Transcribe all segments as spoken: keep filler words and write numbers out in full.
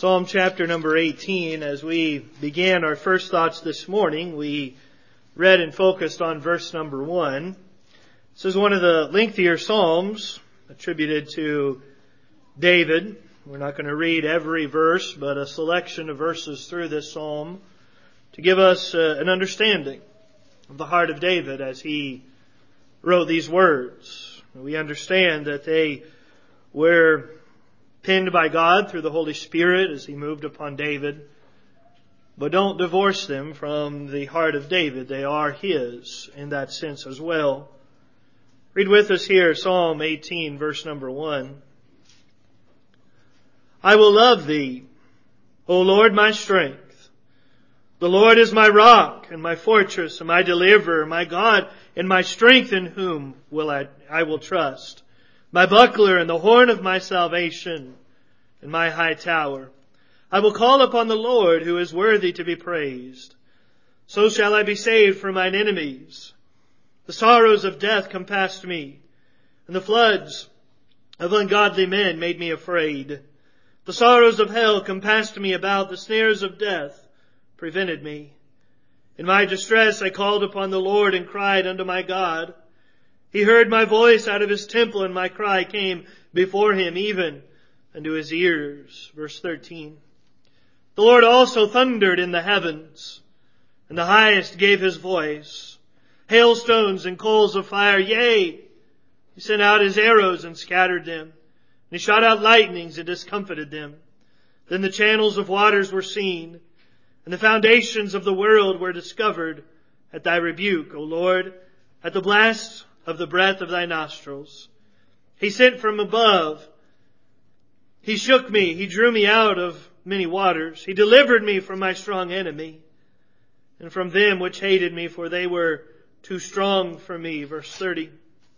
Psalm chapter number eighteen. As we began our first thoughts this morning, we read and focused on verse number one. This is one of the lengthier psalms attributed to David. We're not going to read every verse, but a selection of verses through this psalm to give us uh, an understanding of the heart of David as he wrote these words. We understand that they were penned by God through the Holy Spirit as He moved upon David. But don't divorce them from the heart of David. They are His in that sense as well. Read with us here Psalm eighteen, verse number one. I will love Thee, O Lord, my strength. The Lord is my rock and my fortress and my deliverer, my God and my strength, in whom will I, I will trust. My buckler and the horn of my salvation and my high tower. I will call upon the Lord, who is worthy to be praised. So shall I be saved from mine enemies. The sorrows of death compassed me, and the floods of ungodly men made me afraid. The sorrows of hell compassed me about, the snares of death prevented me. In my distress I called upon the Lord and cried unto my God. He heard my voice out of His temple, and my cry came before Him, even unto His ears. Verse thirteen. The Lord also thundered in the heavens, and the highest gave His voice. Hailstones and coals of fire, yea, He sent out His arrows and scattered them. And He shot out lightnings and discomfited them. Then the channels of waters were seen, and the foundations of the world were discovered at Thy rebuke, O Lord, at the blast of the breath of Thy nostrils. He sent from above. He shook me. He drew me out of many waters. He delivered me from my strong enemy and from them which hated me, for they were too strong for me. Verse thirty.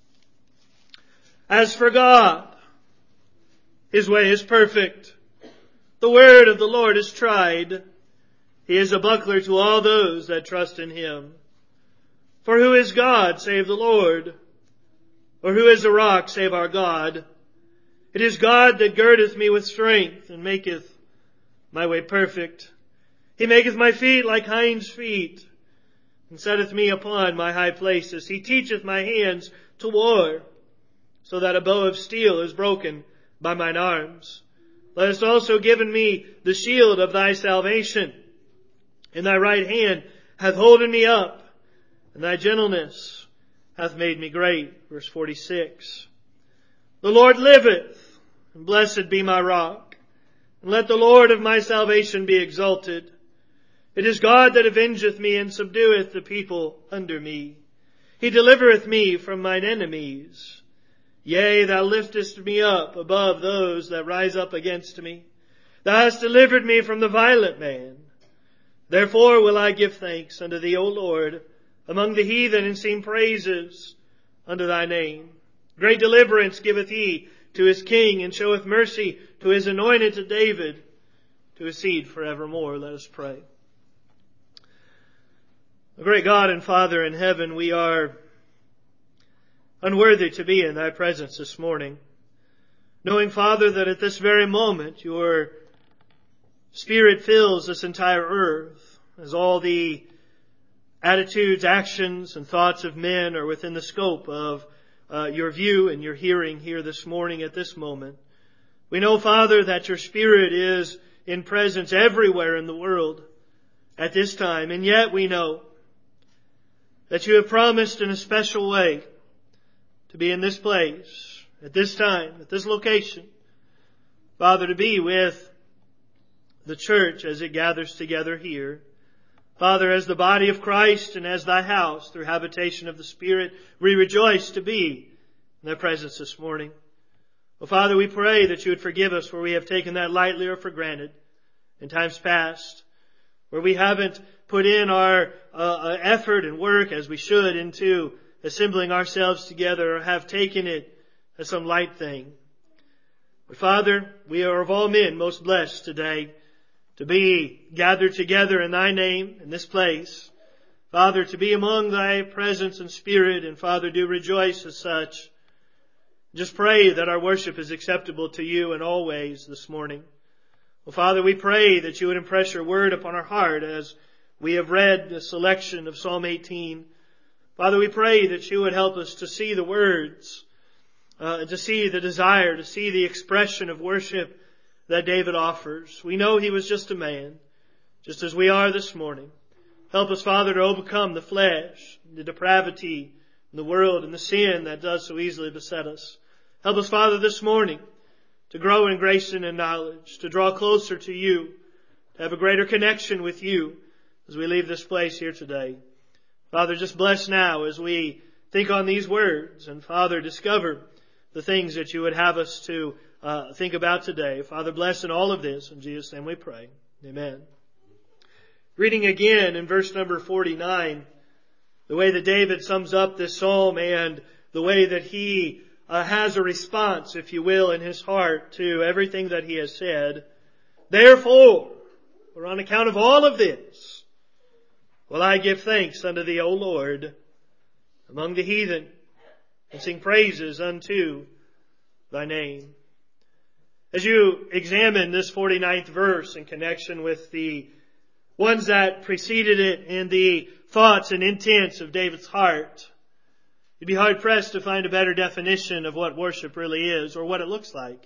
As for God, His way is perfect. The word of the Lord is tried. He is a buckler to all those that trust in Him. For who is God save the Lord? Or who is a rock save our God? It is God that girdeth me with strength and maketh my way perfect. He maketh my feet like hinds' feet and setteth me upon my high places. He teacheth my hands to war, so that a bow of steel is broken by mine arms. Thou hast also given me the shield of Thy salvation. In Thy right hand hath holden me up, and Thy gentleness hath made me great. Verse forty-six. The Lord liveth, and blessed be my rock. And let the Lord of my salvation be exalted. It is God that avengeth me, and subdueth the people under me. He delivereth me from mine enemies. Yea, Thou liftest me up above those that rise up against me. Thou hast delivered me from the violent man. Therefore will I give thanks unto Thee, O Lord, among the heathen, and sing praises unto Thy name. Great deliverance giveth He to His king, and showeth mercy to His anointed, to David, to His seed forevermore. Let us pray. O great God and Father in heaven, we are unworthy to be in Thy presence this morning, knowing, Father, that at this very moment Your Spirit fills this entire earth, as all the attitudes, actions, and thoughts of men are within the scope of uh, Your view and Your hearing here this morning at this moment. We know, Father, that Your Spirit is in presence everywhere in the world at this time, and yet we know that You have promised in a special way to be in this place, at this time, at this location. Father, to be with the church as it gathers together here. Father, as the body of Christ and as Thy house, through habitation of the Spirit, we rejoice to be in Thy presence this morning. Oh, Father, we pray that You would forgive us where we have taken that lightly or for granted in times past, where we haven't put in our uh, effort and work as we should into assembling ourselves together, or have taken it as some light thing. But Father, we are of all men most blessed today to be gathered together in Thy name in this place. Father, to be among Thy presence and Spirit, and Father, do rejoice as such. Just pray that our worship is acceptable to You in all ways this morning. Well, Father, we pray that you would impress your word upon our heart as we have read the selection of Psalm eighteen. Father, we pray that you would help us to see the words, uh, to see the desire, to see the expression of worship that David offers. We know he was just a man, just as we are this morning. Help us, Father, to overcome the flesh, the depravity in the world and the sin that does so easily beset us. Help us, Father, this morning to grow in grace and in knowledge, to draw closer to you, to have a greater connection with you as we leave this place here today. Father, just bless now as we think on these words and, Father, discover the things that you would have us to uh, think about today. Father, bless in all of this. In Jesus' name we pray. Amen. Reading again in verse number forty-nine, the way that David sums up this psalm and the way that he uh, has a response, if you will, in his heart to everything that he has said. Therefore, or on account of all of this, will I give thanks unto thee, O Lord, among the heathen, and sing praises unto thy name. As you examine this forty-ninth verse in connection with the ones that preceded it and the thoughts and intents of David's heart, you'd be hard pressed to find a better definition of what worship really is or what it looks like.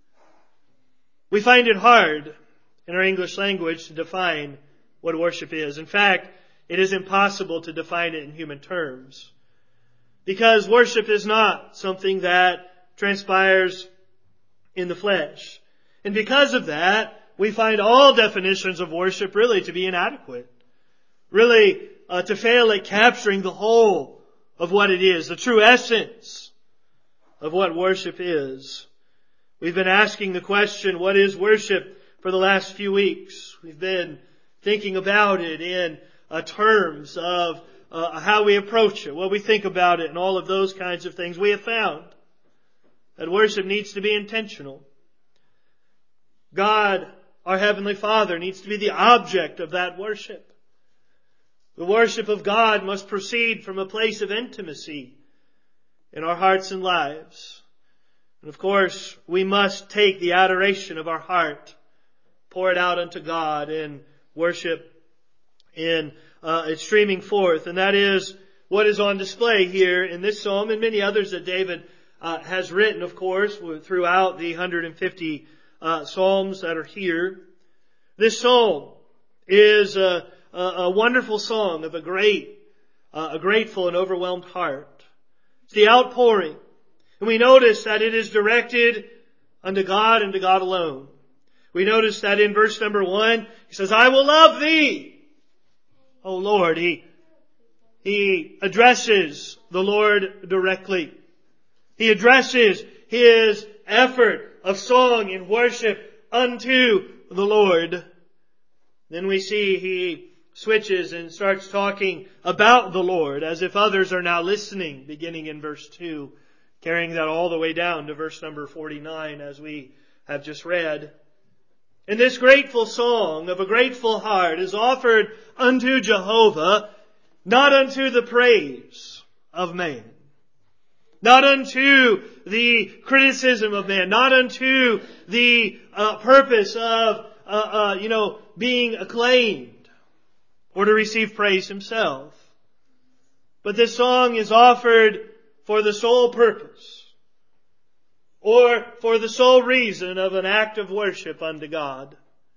We find it hard in our English language to define what worship is. In fact, it is impossible to define it in human terms. Because worship is not something that transpires in the flesh. And because of that, we find all definitions of worship really to be inadequate. Really uh, to fail at capturing the whole of what it is, the true essence of what worship is. We've been asking the question, what is worship, for the last few weeks. We've been thinking about it in uh, terms of uh, how we approach it, what we think about it, and all of those kinds of things. We have found that worship needs to be intentional. God, our Heavenly Father, needs to be the object of that worship. The worship of God must proceed from a place of intimacy in our hearts and lives. And of course, we must take the adoration of our heart, pour it out unto God in worship, in uh, its streaming forth. And that is what is on display here in this psalm and many others that David uh, has written, of course, throughout the one hundred fifty uh, psalms that are here. This psalm is a, a, a wonderful song of a great, uh, a grateful and overwhelmed heart. It's the outpouring. And we notice that it is directed unto God and to God alone. We notice that in verse number one, he says, I will love thee, O Lord. He, he addresses the Lord directly. He addresses his effort of song and worship unto the Lord. Then we see he switches and starts talking about the Lord as if others are now listening, beginning in verse two, carrying that all the way down to verse number forty-nine as we have just read. And this grateful song of a grateful heart is offered unto Jehovah, not unto the praise of man, not unto the criticism of man, not unto the uh, purpose of, uh, uh, you know, being acclaimed or to receive praise himself. But this song is offered for the sole purpose or for the sole reason of an act of worship unto God.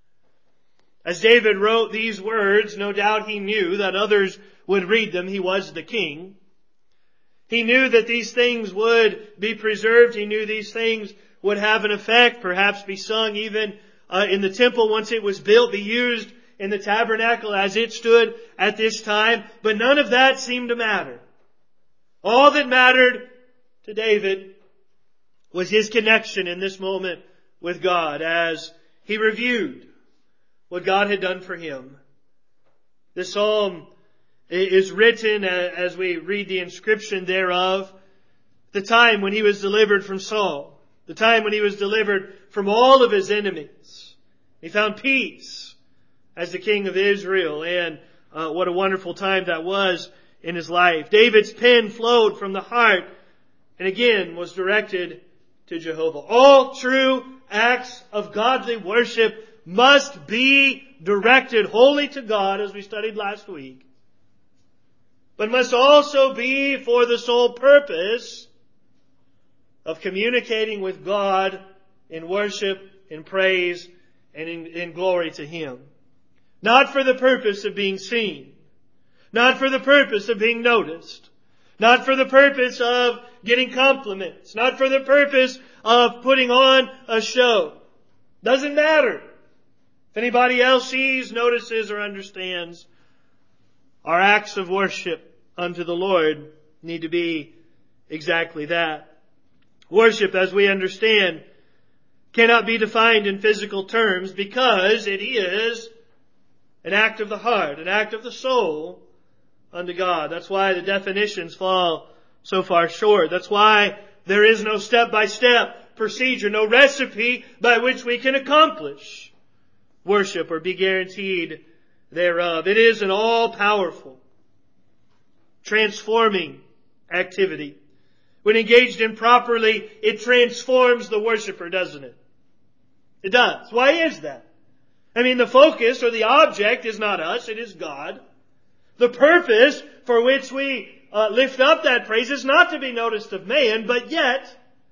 As David wrote these words, no doubt he knew that others would read them. He was the king. He knew that these things would be preserved. He knew these things would have an effect, perhaps be sung even uh, in the temple once it was built, be used in the tabernacle as it stood at this time. But none of that seemed to matter. All that mattered to David was his connection in this moment with God as he reviewed what God had done for him. This psalm is written, as we read the inscription thereof, the time when he was delivered from Saul, the time when he was delivered from all of his enemies. He found peace as the king of Israel, and uh, what a wonderful time that was in his life. David's pen flowed from the heart and again was directed to Jehovah. All true acts of godly worship must be directed wholly to God, as we studied last week, but must also be for the sole purpose of communicating with God in worship, in praise, and in, in glory to Him. Not for the purpose of being seen. Not for the purpose of being noticed. Not for the purpose of getting compliments. Not for the purpose of putting on a show. Doesn't matter if anybody else sees, notices, or understands. Our acts of worship unto the Lord need to be exactly that. Worship, as we understand, cannot be defined in physical terms because it is an act of the heart, an act of the soul unto God. That's why the definitions fall so far short. That's why there is no step-by-step procedure, no recipe by which we can accomplish worship or be guaranteed thereof. It is an all-powerful, transforming activity. When engaged in properly, it transforms the worshiper, doesn't it? It does. Why is that? I mean, the focus or the object is not us, it is God. The purpose for which we uh, lift up that praise is not to be noticed of man, but yet,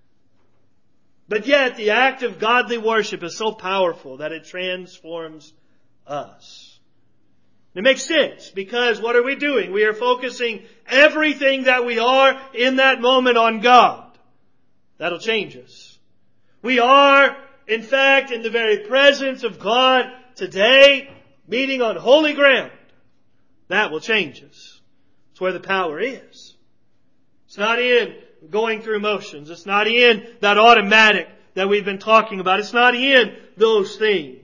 but yet the act of godly worship is so powerful that it transforms us. It makes sense because what are we doing? We are focusing everything that we are in that moment on God. That'll change us. We are, in fact, in the very presence of God today, meeting on holy ground. That will change us. It's where the power is. It's not in going through motions. It's not in that automatic that we've been talking about. It's not in those things.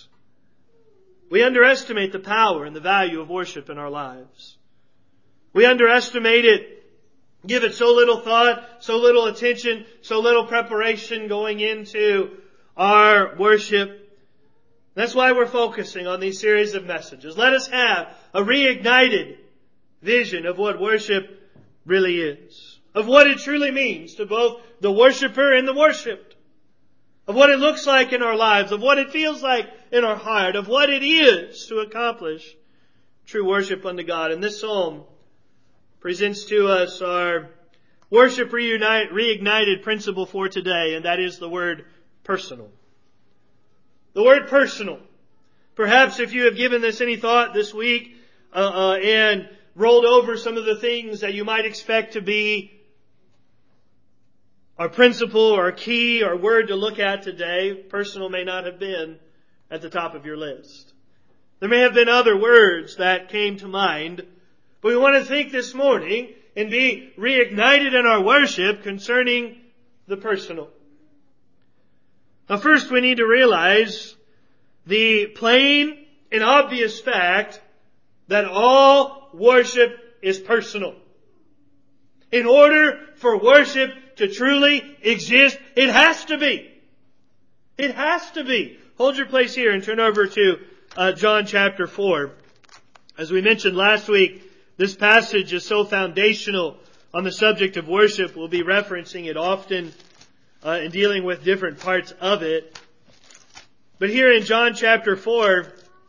We underestimate the power and the value of worship in our lives. We underestimate it, give it so little thought, so little attention, so little preparation going into our worship. That's why we're focusing on these series of messages. Let us have a reignited vision of what worship really is, of what it truly means to both the worshiper and the worshipped, of what it looks like in our lives, of what it feels like in our heart, of what it is to accomplish true worship unto God. And this psalm presents to us our worship reunite, reignited principle for today, and that is the word personal. The word personal. Perhaps if you have given this any thought this week uh, uh, and rolled over some of the things that you might expect to be our principle or our key or word to look at today, personal may not have been at the top of your list. There may have been other words that came to mind, but we want to think this morning and be reignited in our worship concerning the personal. Now first we need to realize the plain and obvious fact that all worship is personal. In order for worship to truly exist, it has to be. It has to be. Hold your place here and turn over to uh, John chapter four. As we mentioned last week, this passage is so foundational on the subject of worship. We'll be referencing it often uh, and dealing with different parts of it. But here in John chapter four,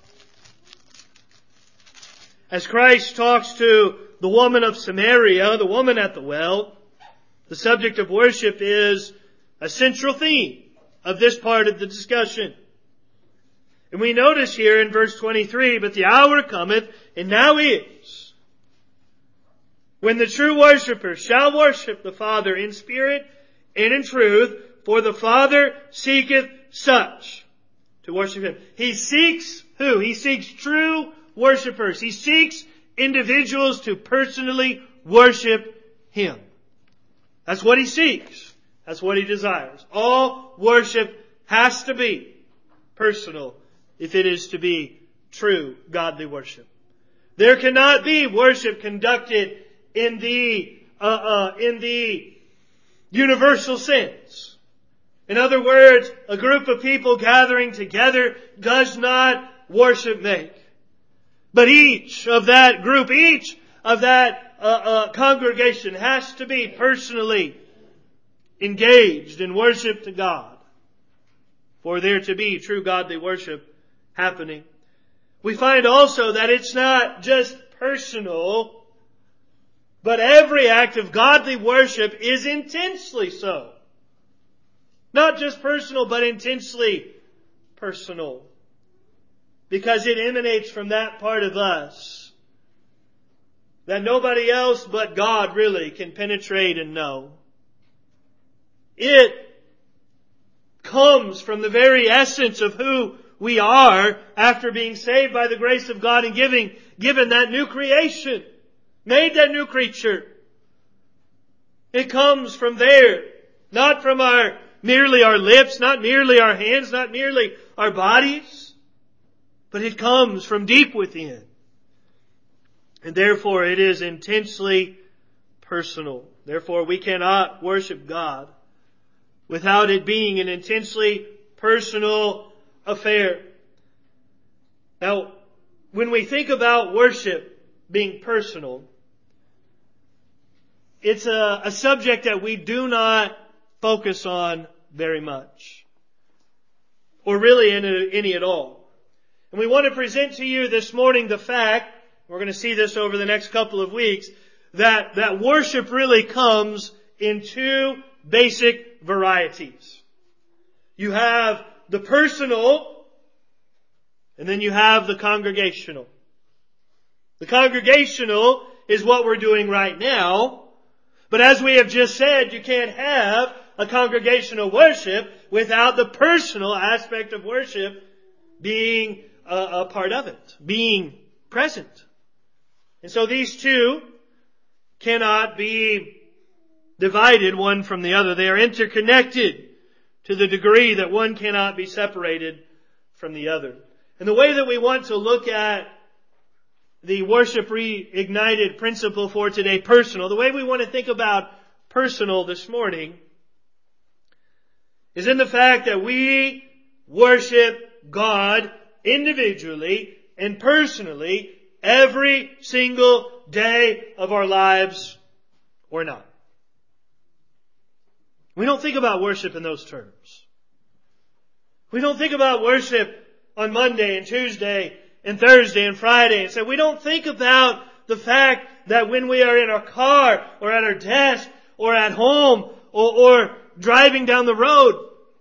as Christ talks to the woman of Samaria, the woman at the well, the subject of worship is a central theme of this part of the discussion. And we notice here in verse twenty-three, but the hour cometh, and now is, when the true worshipper shall worship the Father in spirit and in truth, for the Father seeketh such to worship Him. He seeks who? He seeks true worshipers. He seeks individuals to personally worship Him. That's what He seeks. That's what He desires. All worship has to be personal if it is to be true godly worship. There cannot be worship conducted in the uh, uh, in the universal sense. In other words, a group of people gathering together does not worship make. But each of that group, each of that uh, uh, congregation has to be personally engaged in worship to God. For there to be true godly worship, happening. We find also that it's not just personal, but every act of godly worship is intensely so. Not just personal, but intensely personal. Because it emanates from that part of us that nobody else but God really can penetrate and know. It comes from the very essence of who we are after being saved by the grace of God and giving, given that new creation, made that new creature. It comes from there, not from our merely our lips, not merely our hands, not merely our bodies, but it comes from deep within. And therefore it is intensely personal. Therefore we cannot worship God without it being an intensely personal affair. Now, when we think about worship being personal, it's a, a subject that we do not focus on very much, or really any, any at all. And we want to present to you this morning the fact, we're going to see this over the next couple of weeks, that, that worship really comes in two basic varieties. You have the personal, and then you have the congregational. The congregational is what we're doing right now, but as we have just said, you can't have a congregational worship without the personal aspect of worship being a, a part of it, being present. And so these two cannot be divided one from the other. They are interconnected to the degree that one cannot be separated from the other. And the way that we want to look at the worship reignited principle for today, personal, the way we want to think about personal this morning is in the fact that we worship God individually and personally every single day of our lives or not. We don't think about worship in those terms. We don't think about worship on Monday and Tuesday and Thursday and Friday. And so we don't think about the fact that when we are in our car or at our desk or at home or, or driving down the road,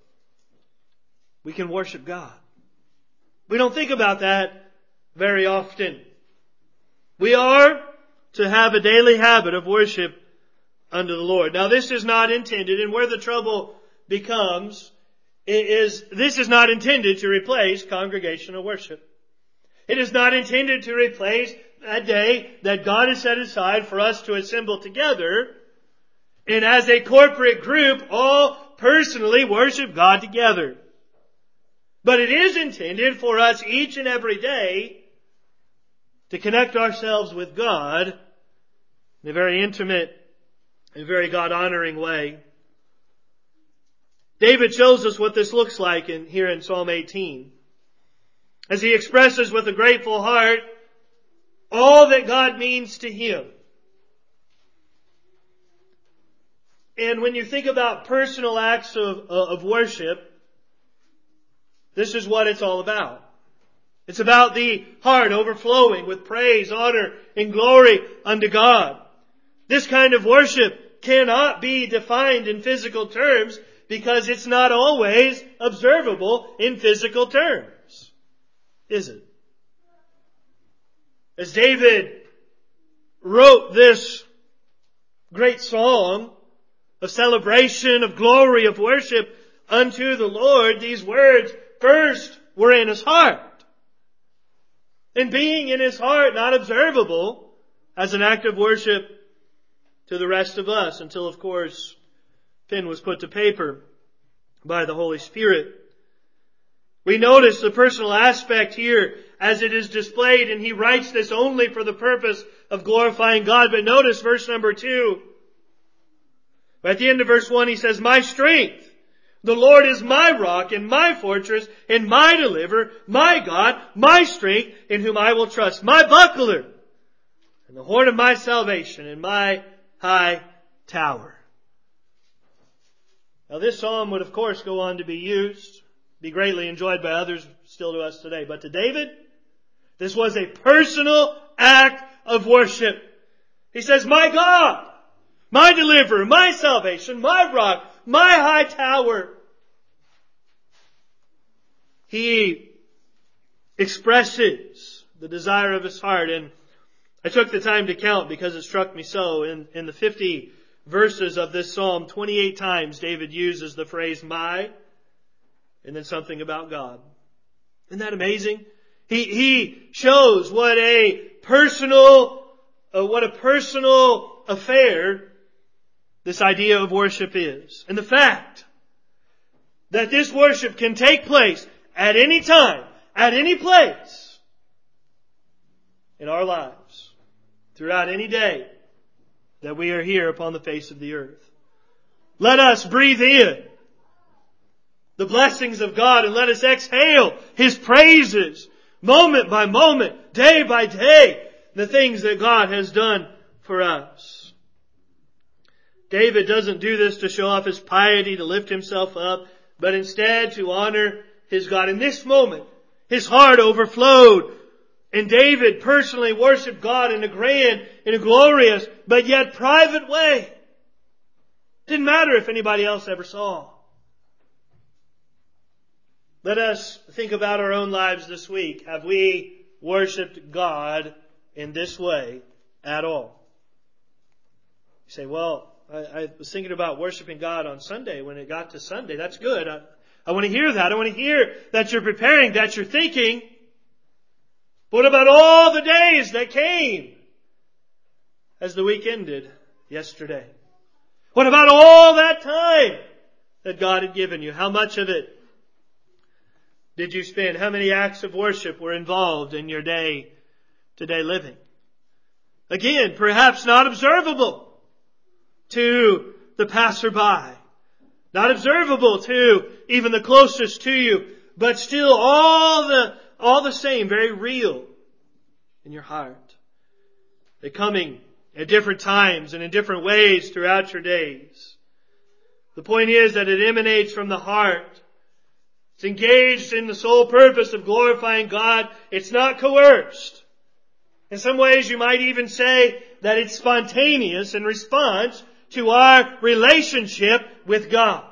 we can worship God. We don't think about that very often. We are to have a daily habit of worship unto the Lord. Now this is not intended, and where the trouble becomes is this is not intended to replace congregational worship. It is not intended to replace that day that God has set aside for us to assemble together and as a corporate group all personally worship God together. But it is intended for us each and every day to connect ourselves with God in a very intimate and very God-honoring way. David shows us what this looks like in, here in Psalm eighteen. As he expresses with a grateful heart all that God means to him. And when you think about personal acts of, of worship, this is what it's all about. It's about the heart overflowing with praise, honor, and glory unto God. This kind of worship cannot be defined in physical terms because it's not always observable in physical terms. Is it? As David wrote this great song of celebration, of glory, of worship unto the Lord, these words first were in his heart. And being in his heart, not observable as an act of worship to the rest of us, until, of course, pen was put to paper by the Holy Spirit. We notice the personal aspect here as it is displayed, and he writes this only for the purpose of glorifying God. But notice verse number two. At the end of verse one, he says, "My strength. The Lord is my rock and my fortress and my deliverer, my God, my strength, in whom I will trust, my buckler and the horn of my salvation and my high tower." Now this psalm would of course go on to be used be greatly enjoyed by others still to us today. But to David, this was a personal act of worship. He says, my God, my deliverer, my salvation, my rock, my high tower. He expresses the desire of his heart. And I took the time to count because it struck me so. In, in the fifty verses of this psalm, twenty-eight times David uses the phrase my, and then something about God. Isn't that amazing? He, he shows what a personal, uh, what a personal affair this idea of worship is. And the fact that this worship can take place at any time, at any place in our lives, throughout any day that we are here upon the face of the earth. Let us breathe in the blessings of God and let us exhale His praises moment by moment, day by day, the things that God has done for us. David doesn't do this to show off his piety, to lift himself up, but instead to honor his God. In this moment, his heart overflowed, and David personally worshiped God in a grand, in a glorious, but yet private way. Didn't matter if anybody else ever saw. Let us think about our own lives this week. Have we worshiped God in this way at all? You say, well, I, I was thinking about worshiping God on Sunday when it got to Sunday. That's good. I, I want to hear that. I want to hear that you're preparing, that you're thinking. What about all the days that came as the week ended yesterday? What about all that time that God had given you? How much of it did you spend? How many acts of worship were involved in your day-to-day living? Again, perhaps not observable to the passerby, not observable to even the closest to you, but still all the all the same, very real in your heart. They're coming at different times and in different ways throughout your days. The point is that it emanates from the heart. It's engaged in the sole purpose of glorifying God. It's not coerced. In some ways you might even say that it's spontaneous in response to our relationship with God.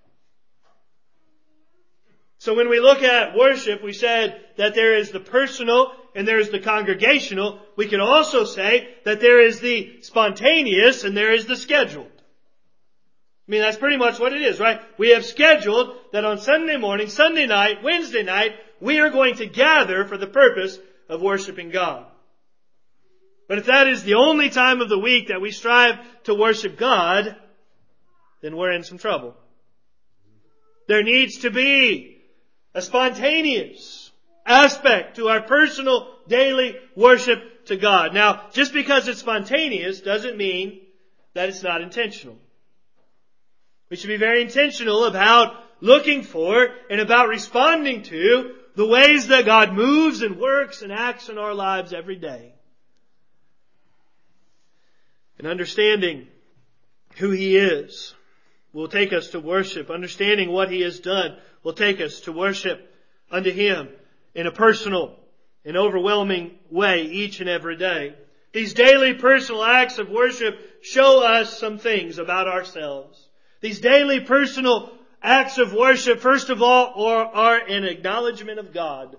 So when we look at worship, we said that there is the personal and there is the congregational. We can also say that there is the spontaneous and there is the scheduled. I mean, that's pretty much what it is, right? We have scheduled that on Sunday morning, Sunday night, Wednesday night, we are going to gather for the purpose of worshiping God. But if that is the only time of the week that we strive to worship God, then we're in some trouble. There needs to be a spontaneous aspect to our personal daily worship to God. Now, just because it's spontaneous doesn't mean that it's not intentional. We should be very intentional about looking for and about responding to the ways that God moves and works and acts in our lives every day. And understanding who He is will take us to worship. Understanding what He has done will take us to worship unto Him in a personal and overwhelming way each and every day. These daily personal acts of worship show us some things about ourselves. These daily personal acts of worship, first of all, are, are an acknowledgement of God.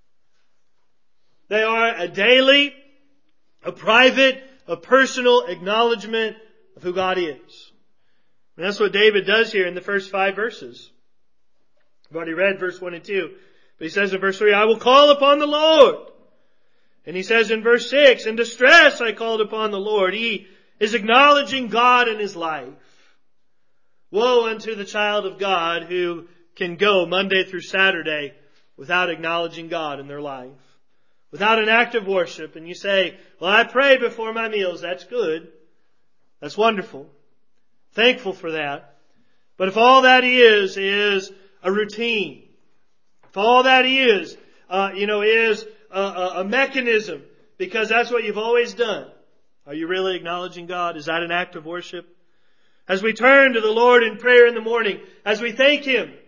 They are a daily, a private, a personal acknowledgement of who God is. And that's what David does here in the first five verses. I've already read verse one and two. But he says in verse three, I will call upon the Lord. And he says in verse six, in distress I called upon the Lord. He is acknowledging God in his life. Woe unto the child of God who can go Monday through Saturday without acknowledging God in their life. Without an act of worship. And you say, well, I pray before my meals. That's good. That's wonderful. Thankful for that. But if all that is, is a routine. If all that is, uh, you know, is a, a, a mechanism, because that's what you've always done. Are you really acknowledging God? Is that an act of worship? As we turn to the Lord in prayer in the morning, as we thank Him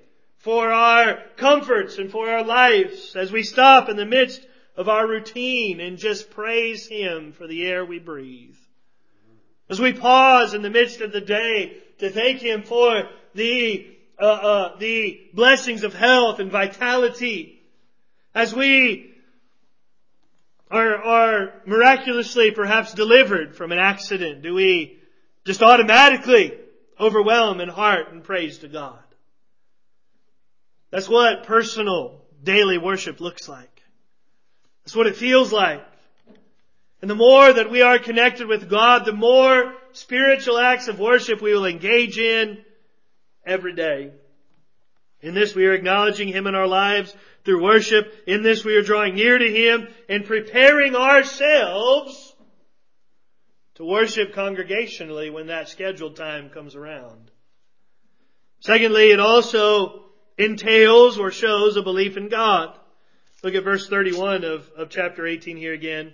for our comforts and for our lives, as we stop in the midst of our routine and just praise Him for the air we breathe. As we pause in the midst of the day to thank Him for the uh, uh, the blessings of health and vitality. As we are, are miraculously perhaps delivered from an accident, do we just automatically overwhelm in heart and praise to God? That's what personal daily worship looks like. That's what it feels like. And the more that we are connected with God, the more spiritual acts of worship we will engage in every day. In this we are acknowledging Him in our lives through worship. In this we are drawing near to Him and preparing ourselves to worship congregationally when that scheduled time comes around. Secondly, it also entails or shows a belief in God. Look at verse thirty-one of, of chapter eighteen here again.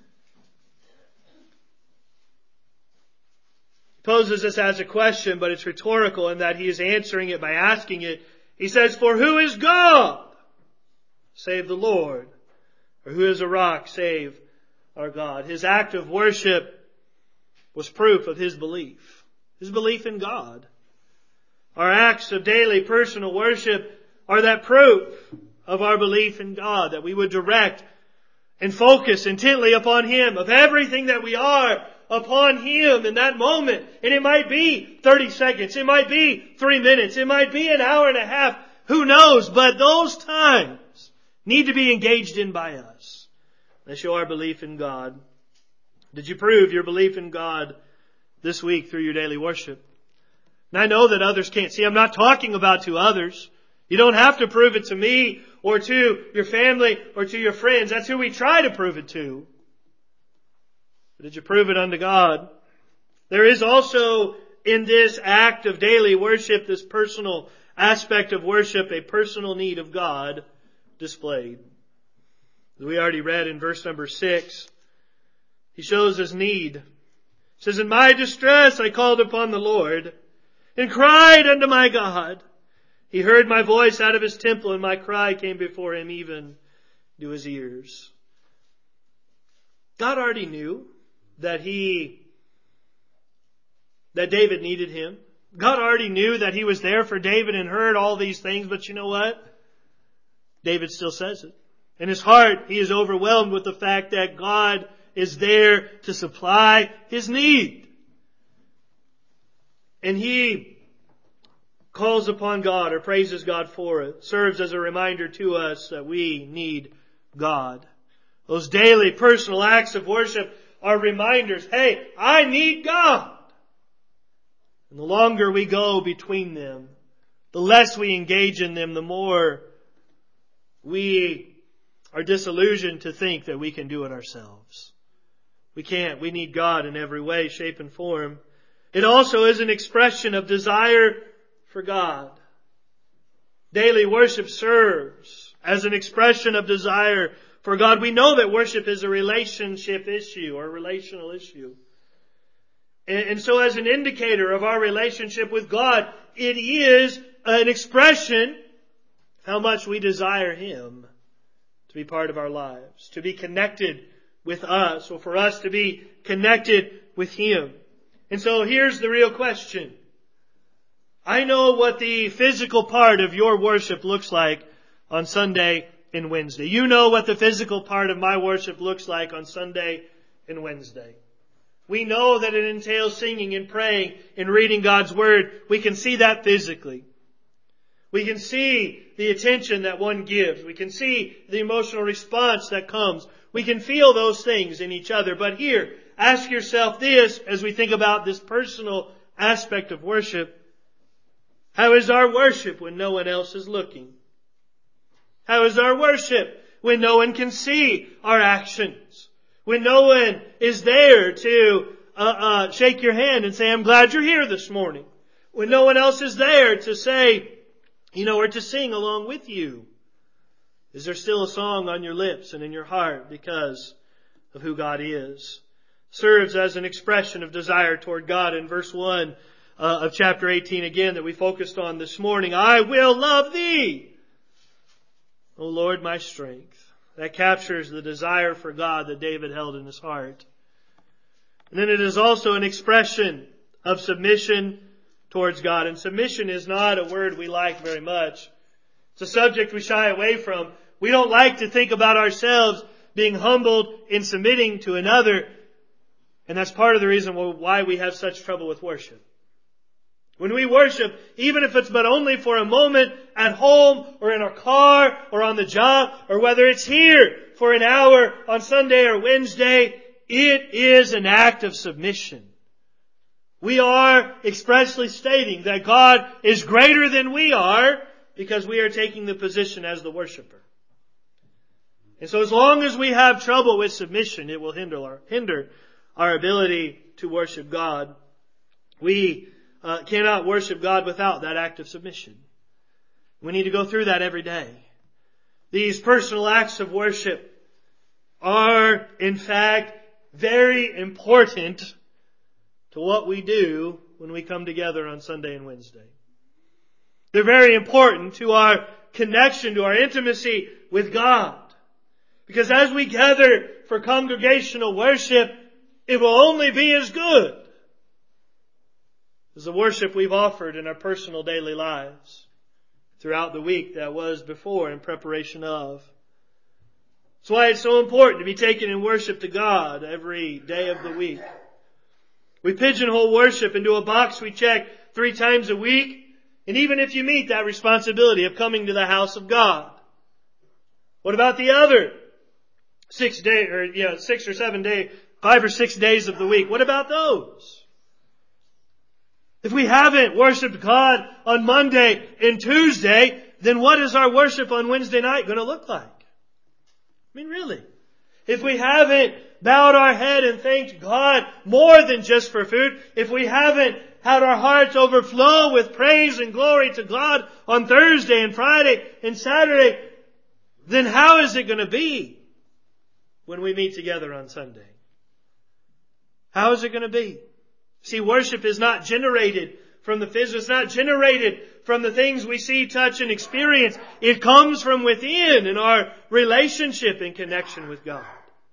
He poses this as a question, but it's rhetorical in that he is answering it by asking it. He says, "For who is God save the Lord? Or who is a rock save our God?" His act of worship was proof of his belief. His belief in God. Our acts of daily personal worship are that proof of our belief in God, that we would direct and focus intently upon Him, of everything that we are upon Him in that moment. And it might be thirty seconds, it might be three minutes, it might be an hour and a half, who knows, but those times need to be engaged in by us. They show our belief in God. Did you prove your belief in God this week through your daily worship? And I know that others can't see. I'm not talking about to others. You don't have to prove it to me or to your family or to your friends. That's who we try to prove it to. But did you prove it unto God? There is also in this act of daily worship, this personal aspect of worship, a personal need of God displayed. As we already read in verse number six, He shows His need. He says, "In my distress I called upon the Lord and cried unto my God. He heard my voice out of His temple, and my cry came before Him even to His ears." God already knew that he, that David needed Him. God already knew that He was there for David and heard all these things, but you know what? David still says it. In his heart, he is overwhelmed with the fact that God is there to supply his need. And he calls upon God or praises God for it. Serves as a reminder to us that we need God. Those daily personal acts of worship are reminders. Hey, I need God. And the longer we go between them, the less we engage in them, the more we are disillusioned to think that we can do it ourselves. We can't. We need God in every way, shape, and form. It also is an expression of desire for God. Daily worship serves as an expression of desire for God. We know that worship is a relationship issue or a relational issue. And so as an indicator of our relationship with God, it is an expression of how much we desire Him to be part of our lives, to be connected with us, or for us to be connected with Him. And so here's the real question. I know what the physical part of your worship looks like on Sunday and Wednesday. You know what the physical part of my worship looks like on Sunday and Wednesday. We know that it entails singing and praying and reading God's Word. We can see that physically. We can see the attention that one gives. We can see the emotional response that comes. We can feel those things in each other. But here, ask yourself this as we think about this personal aspect of worship. How is our worship when no one else is looking? How is our worship when no one can see our actions? When no one is there to uh, uh, shake your hand and say, "I'm glad you're here this morning." When no one else is there to say, you know, or to sing along with you. Is there still a song on your lips and in your heart because of who God is? Serves as an expression of desire toward God. In verse one uh, of chapter eighteen again that we focused on this morning. I will love Thee, O Lord, my strength. That captures the desire for God that David held in his heart. And then it is also an expression of submission towards God. And submission is not a word we like very much. It's a subject we shy away from. We don't like to think about ourselves being humbled in submitting to another. And that's part of the reason why we have such trouble with worship. When we worship, even if it's but only for a moment at home or in our car or on the job, or whether it's here for an hour on Sunday or Wednesday, it is an act of submission. We are expressly stating that God is greater than we are because we are taking the position as the worshiper. And so as long as we have trouble with submission, it will hinder our, hinder our ability to worship God. We uh, cannot worship God without that act of submission. We need to go through that every day. These personal acts of worship are, in fact, very important to what we do when we come together on Sunday and Wednesday. They're very important to our connection, to our intimacy with God. Because as we gather for congregational worship, it will only be as good as the worship we've offered in our personal daily lives throughout the week that was before in preparation of. That's why it's so important to be taken in worship to God every day of the week. We pigeonhole worship into a box we check three times a week. And even if you meet that responsibility of coming to the house of God, what about the other six day or yeah, six or seven day, five or six days of the week? What about those? If we haven't worshiped God on Monday and Tuesday, then what is our worship on Wednesday night going to look like? I mean, really. If we haven't bowed our head and thanked God more than just for food, if we haven't had our hearts overflow with praise and glory to God on Thursday and Friday and Saturday, then how is it going to be when we meet together on Sunday? How is it going to be? See, worship is not generated from the physical. It's not generated from the things we see, touch, and experience. It comes from within in our relationship and connection with God.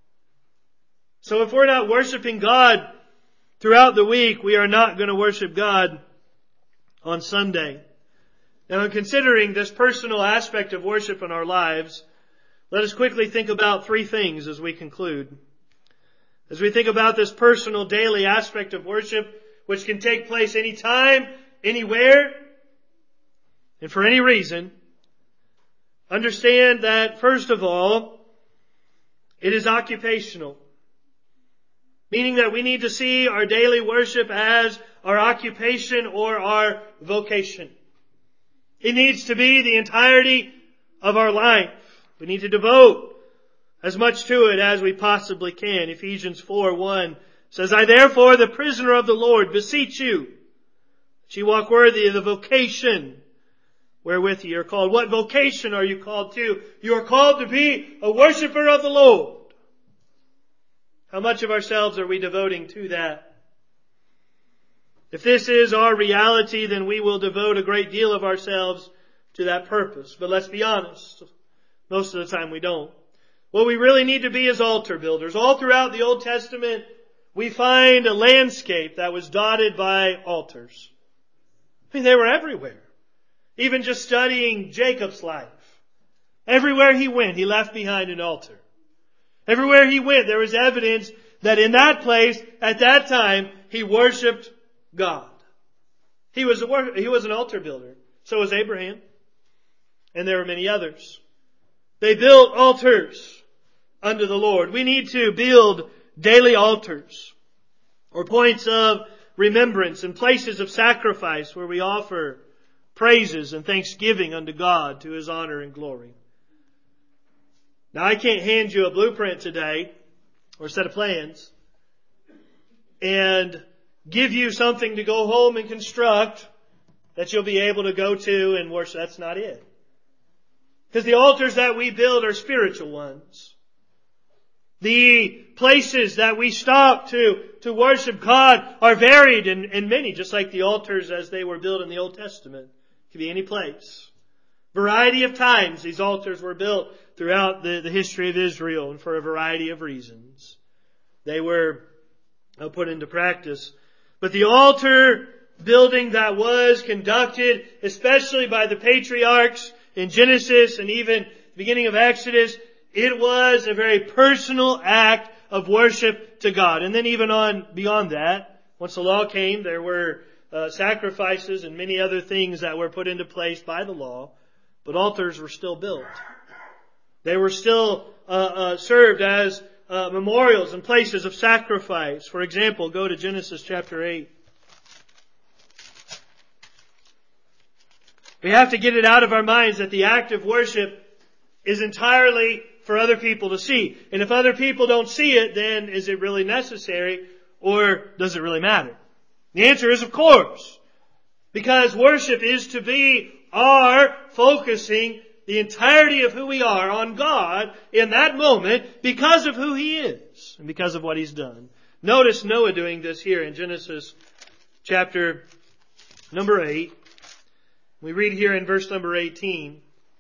So if we're not worshiping God throughout the week, we are not going to worship God on Sunday. Now, in considering this personal aspect of worship in our lives, let us quickly think about three things as we conclude. As we think about this personal daily aspect of worship, which can take place anytime, anywhere, and for any reason, understand that, first of all, it is occupational. Meaning that we need to see our daily worship as our occupation or our vocation. It needs to be the entirety of our life. We need to devote as much to it as we possibly can. Ephesians four one says, I therefore, the prisoner of the Lord, beseech you that ye walk worthy of the vocation wherewith ye are called. What vocation are you called to? You are called to be a worshiper of the Lord. How much of ourselves are we devoting to that? If this is our reality, then we will devote a great deal of ourselves to that purpose. But let's be honest, most of the time we don't. What we really need to be is altar builders. All throughout the Old Testament, we find a landscape that was dotted by altars. I mean, they were everywhere. Even just studying Jacob's life. Everywhere he went, he left behind an altar. Everywhere he went, there was evidence that in that place, at that time, he worshipped God. He was a, he was an altar builder. So was Abraham. And there were many others. They built altars unto the Lord. We need to build daily altars, or points of remembrance and places of sacrifice where we offer praises and thanksgiving unto God to His honor and glory. Now, I can't hand you a blueprint today or a set of plans and give you something to go home and construct that you'll be able to go to and worship. That's not it. Because the altars that we build are spiritual ones. The places that we stop to, to worship God are varied and, and many, just like the altars as they were built in the Old Testament. It could be any place. Variety of times these altars were built throughout the, the history of Israel and for a variety of reasons. They were put into practice. But the altar building that was conducted, especially by the patriarchs in Genesis and even the beginning of Exodus, it was a very personal act of worship to God. And then even on beyond that, once the law came, there were uh, sacrifices and many other things that were put into place by the law. But altars were still built. They were still uh, uh, served as uh, memorials and places of sacrifice. For example, go to Genesis chapter eight. We have to get it out of our minds that the act of worship is entirely for other people to see. And if other people don't see it, then is it really necessary or does it really matter? The answer is of course. Because worship is to be our focusing the entirety of who we are on God in that moment because of who He is and because of what He's done. Notice Noah doing this here in Genesis chapter number eight. We read here in verse number eighteen.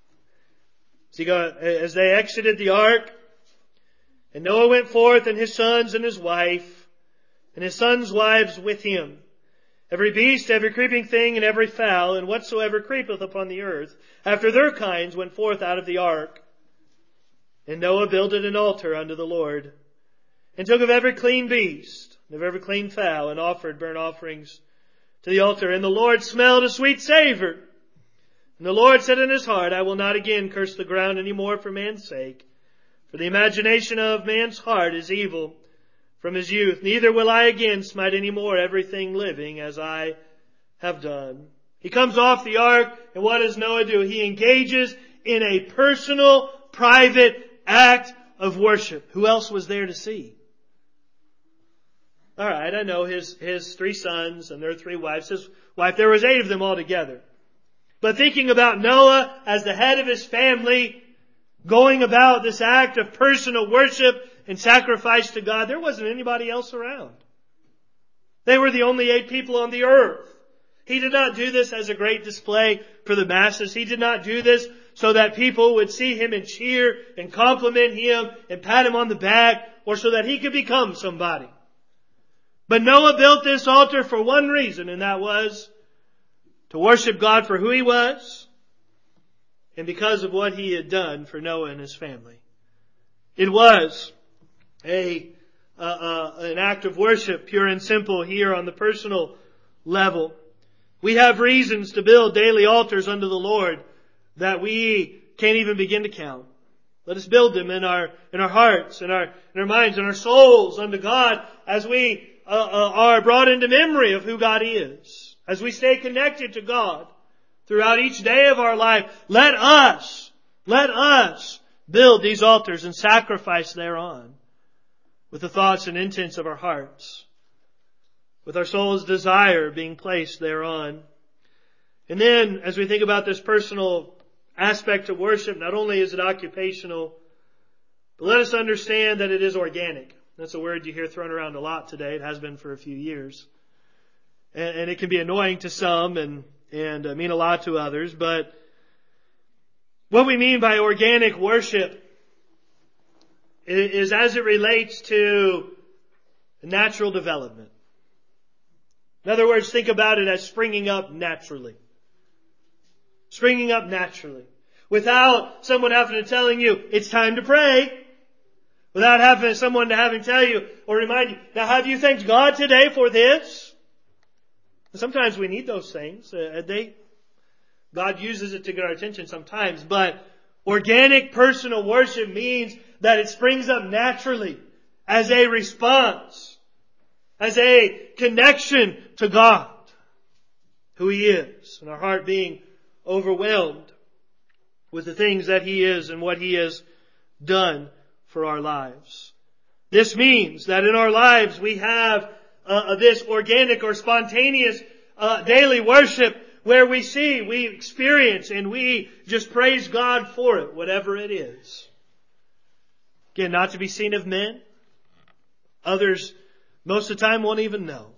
As they exited the ark, and Noah went forth, and his sons and his wife, and his sons' wives with him. Every beast, every creeping thing, and every fowl, and whatsoever creepeth upon the earth, after their kinds went forth out of the ark. And Noah builded an altar unto the Lord, and took of every clean beast, and of every clean fowl, and offered burnt offerings to the altar. And the Lord smelled a sweet savour. And the Lord said in His heart, I will not again curse the ground any more for man's sake. For the imagination of man's heart is evil from his youth. Neither will I again smite any more everything living as I have done. He comes off the ark, and what does Noah do? He engages in a personal, private act of worship. Who else was there to see? All right, I know his, his three sons and their three wives. His wife, there was eight of them altogether. But thinking about Noah as the head of his family, going about this act of personal worship and sacrifice to God, there wasn't anybody else around. They were the only eight people on the earth. He did not do this as a great display for the masses. He did not do this so that people would see him and cheer and compliment him and pat him on the back, or so that he could become somebody. But Noah built this altar for one reason, and that was to worship God for who He was and because of what He had done for Noah and his family. It was a uh, uh, an act of worship, pure and simple, here on the personal level. We have reasons to build daily altars unto the Lord that we can't even begin to count. Let us build them in our in our hearts, in our in our minds, in our souls unto God as we uh, uh, are brought into memory of who God is. As we stay connected to God throughout each day of our life, let us, let us build these altars and sacrifice thereon with the thoughts and intents of our hearts, with our soul's desire being placed thereon. And then, as we think about this personal aspect of worship, not only is it occupational, but let us understand that it is organic. That's a word you hear thrown around a lot today. It has been for a few years. And, and it can be annoying to some and, and uh, mean a lot to others. But what we mean by organic worship is, is as it relates to natural development. In other words, think about it as springing up naturally. Springing up naturally. Without someone having to telling you, it's time to pray. Without having someone to having tell you or remind you, now have you thanked God today for this? Sometimes we need those things. Uh, they, God uses it to get our attention sometimes. But organic personal worship means that it springs up naturally as a response, as a connection to God, who He is, and our heart being overwhelmed with the things that He is and what He has done for our lives. This means that in our lives we have uh, this organic or spontaneous uh, daily worship where we see, we experience, and we just praise God for it, whatever it is. Again, not to be seen of men. Others, most of the time, won't even know.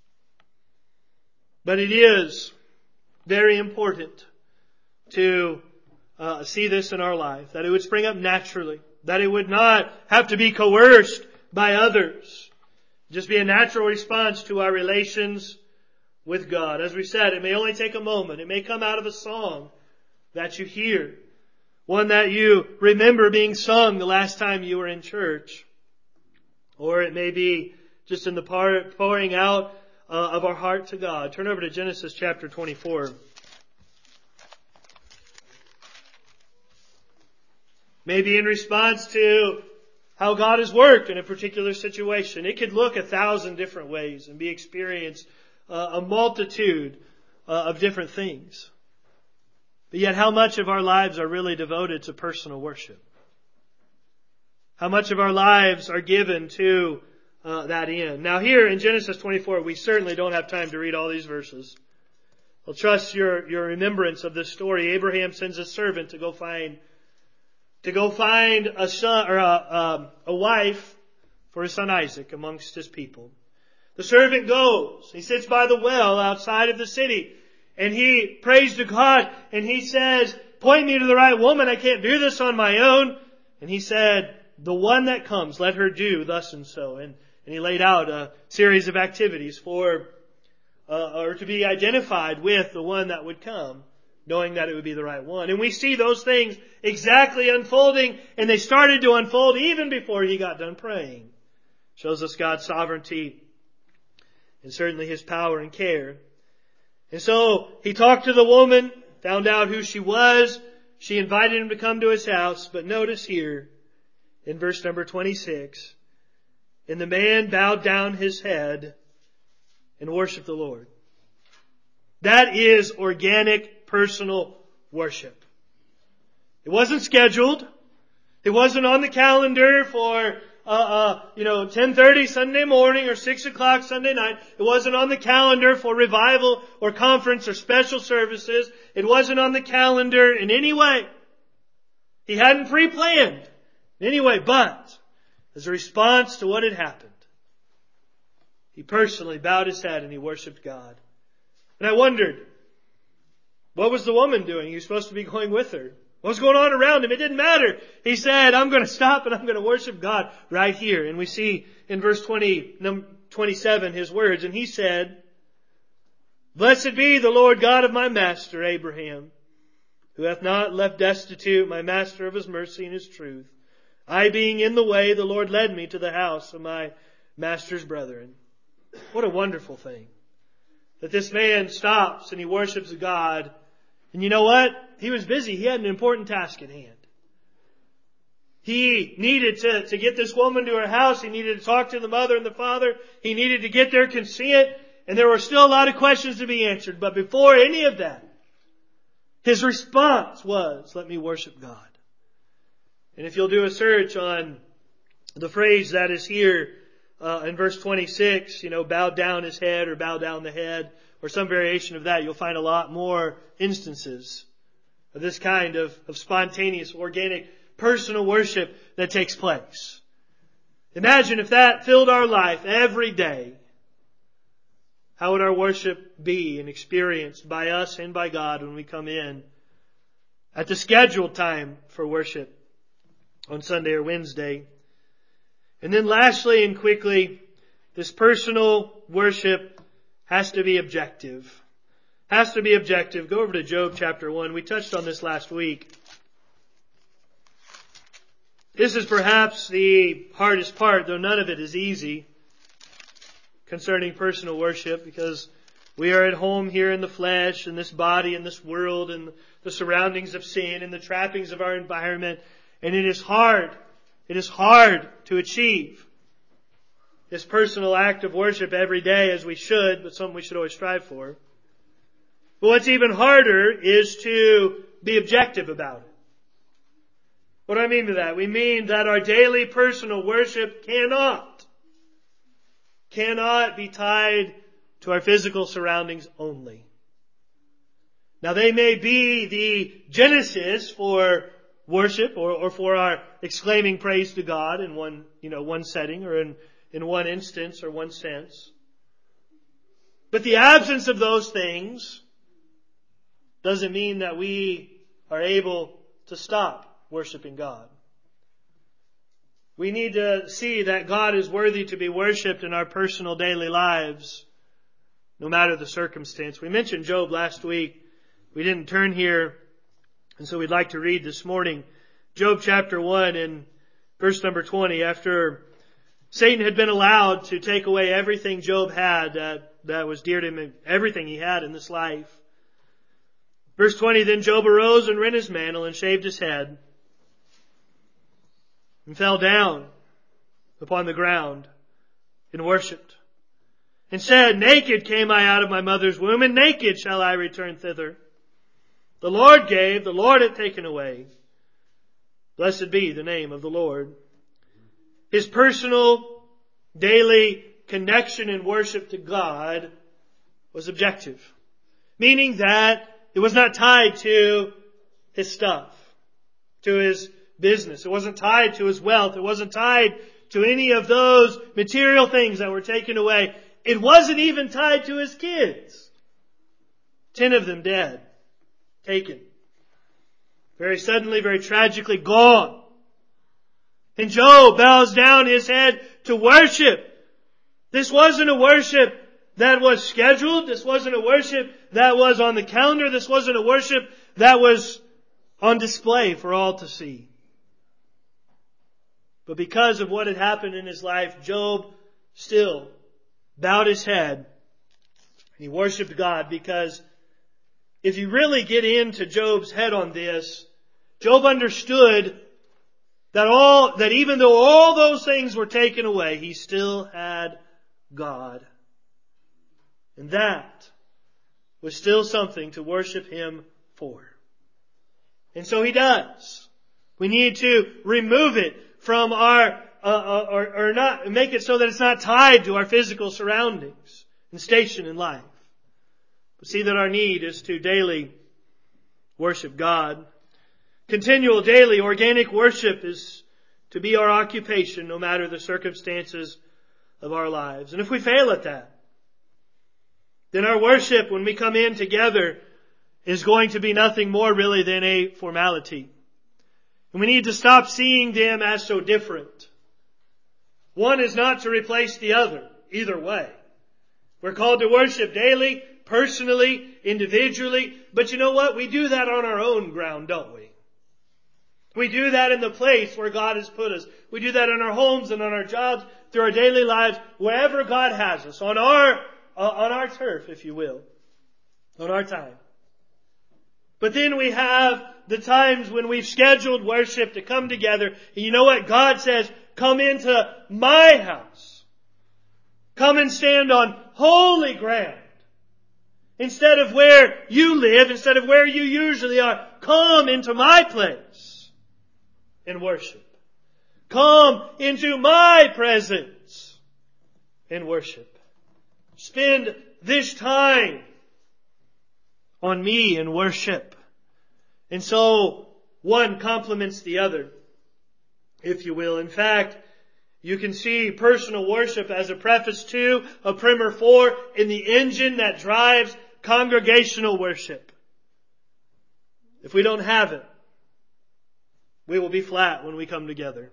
But it is very important to uh, see this in our life, that it would spring up naturally, that it would not have to be coerced by others. Just be a natural response to our relations with God. As we said, it may only take a moment. It may come out of a song that you hear, one that you remember being sung the last time you were in church. Or it may be just in the pouring out uh, of our heart to God. Turn over to Genesis chapter twenty-four. Maybe in response to how God has worked in a particular situation. It could look a thousand different ways and be experienced uh, a multitude uh, of different things. But yet how much of our lives are really devoted to personal worship? How much of our lives are given to uh, that end? Now here in Genesis twenty-four, we certainly don't have time to read all these verses. I'll trust your, your remembrance of this story. Abraham sends a servant to go find to go find a son or a, um, a wife for his son Isaac amongst his people. The servant goes. He sits by the well outside of the city, and he prays to God, and he says, "Point me to the right woman. I can't do this on my own." And he said, "The one that comes, let her do thus and so." And, and he laid out a series of activities for, uh, or to be identified with the one that would come, knowing that it would be the right one. And we see those things exactly unfolding, and they started to unfold even before he got done praying. Shows us God's sovereignty and certainly His power and care. And so he talked to the woman, found out who she was. She invited him to come to his house. But notice here in verse number twenty-six, and the man bowed down his head and worshiped the Lord. That is organic, personal worship. It wasn't scheduled. It wasn't on the calendar for, uh, uh, you know, ten thirty Sunday morning or six o'clock Sunday night. It wasn't on the calendar for revival or conference or special services. It wasn't on the calendar in any way. He hadn't pre-planned in any way, but as a response to what had happened, he personally bowed his head and he worshiped God. And I wondered, what was the woman doing? He was supposed to be going with her. What was going on around him? It didn't matter. He said, "I'm going to stop and I'm going to worship God right here." And we see in verse twenty, twenty-seven his words. And he said, "Blessed be the Lord God of my master Abraham, who hath not left destitute my master of his mercy and his truth. I being in the way, the Lord led me to the house of my master's brethren." What a wonderful thing. That this man stops and he worships God. And you know what? He was busy. He had an important task at hand. He needed to, to get this woman to her house. He needed to talk to the mother and the father. He needed to get their consent. And there were still a lot of questions to be answered. But before any of that, his response was, "Let me worship God." And if you'll do a search on the phrase that is here uh, in verse twenty-six, you know, bowed down his head or bow down the head, or some variation of that, you'll find a lot more instances of this kind of, of spontaneous, organic, personal worship that takes place. Imagine if that filled our life every day. How would our worship be and experienced by us and by God when we come in at the scheduled time for worship on Sunday or Wednesday? And then lastly and quickly, this personal worship has to be objective. Has to be objective. Go over to Job chapter one. We touched on this last week. This is perhaps the hardest part, though none of it is easy, concerning personal worship, because we are at home here in the flesh, in this body, in this world, and the surroundings of sin, and the trappings of our environment. And it is hard. It is hard to achieve this personal act of worship every day as we should, but something we should always strive for. But what's even harder is to be objective about it. What do I mean by that? We mean that our daily personal worship cannot, cannot be tied to our physical surroundings only. Now they may be the genesis for worship or, or for our exclaiming praise to God in one, you know, one setting or in, in one instance or one sense. But the absence of those things doesn't mean that we are able to stop worshiping God. We need to see that God is worthy to be worshipped in our personal daily lives, no matter the circumstance. We mentioned Job last week. We didn't turn here, and so we'd like to read this morning Job chapter one and verse number twenty. After Satan had been allowed to take away everything Job had that, that was dear to him, everything he had in this life. Verse twenty, then Job arose and rent his mantle and shaved his head and fell down upon the ground and worshipped and said, naked came I out of my mother's womb, and naked shall I return thither. The Lord gave, the Lord hath taken away. Blessed be the name of the Lord. His personal, daily connection and worship to God was objective. Meaning that it was not tied to his stuff, to his business. It wasn't tied to his wealth. It wasn't tied to any of those material things that were taken away. It wasn't even tied to his kids. Ten of them dead. Taken. Very suddenly, very tragically gone. And Job bows down his head to worship. This wasn't a worship that was scheduled. This wasn't a worship that was on the calendar. This wasn't a worship that was on display for all to see. But because of what had happened in his life, Job still bowed his head and he worshiped God, because if you really get into Job's head on this, Job understood that all, that even though all those things were taken away, he still had God. And that was still something to worship Him for. And so he does. We need to remove it from our, uh, or, or not, make it so that it's not tied to our physical surroundings and station in life. But see that our need is to daily worship God. Continual, daily, organic worship is to be our occupation, no matter the circumstances of our lives. And if we fail at that, then our worship, when we come in together, is going to be nothing more really than a formality. And we need to stop seeing them as so different. One is not to replace the other, either way. We're called to worship daily, personally, individually. But you know what? We do that on our own ground, don't we? We do that in the place where God has put us. We do that in our homes and on our jobs, through our daily lives, wherever God has us, on our, uh, on our turf, if you will, on our time. But then we have the times when we've scheduled worship to come together. And you know what? God says, come into my house. Come and stand on holy ground. Instead of where you live, instead of where you usually are, come into my place and worship. Come into my presence and worship. Spend this time on me and worship. And so one complements the other, if you will. In fact, you can see personal worship as a preface to, a primer for, in the engine that drives congregational worship. If we don't have it, we will be flat when we come together.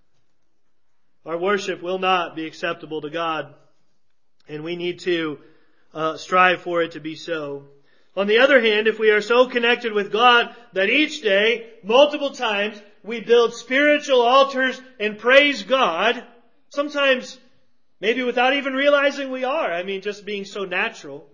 Our worship will not be acceptable to God, and we need to uh, strive for it to be so. On the other hand, if we are so connected with God that each day, multiple times, we build spiritual altars and praise God, sometimes maybe without even realizing we are, I mean, just being so natural.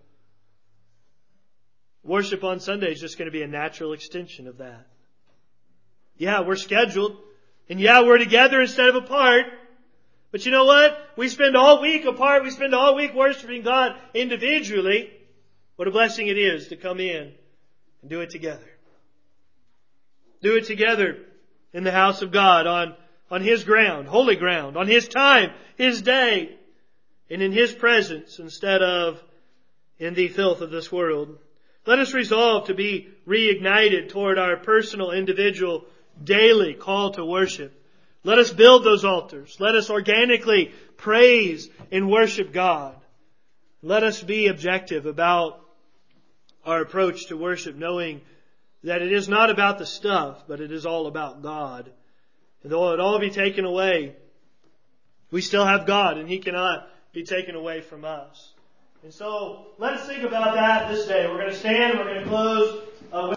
Worship on Sunday is just going to be a natural extension of that. Yeah, we're scheduled. And yeah, we're together instead of apart. But you know what? We spend all week apart. We spend all week worshiping God individually. What a blessing it is to come in and do it together. Do it together in the house of God, on, on His ground, holy ground, on His time, His day, and in His presence instead of in the filth of this world. Let us resolve to be reignited toward our personal, individual, daily call to worship. Let us build those altars. Let us organically praise and worship God. Let us be objective about our approach to worship, knowing that it is not about the stuff, but it is all about God. And though it all be taken away, we still have God, and He cannot be taken away from us. And so, let's think about that this day. We're going to stand, we're going to close uh, with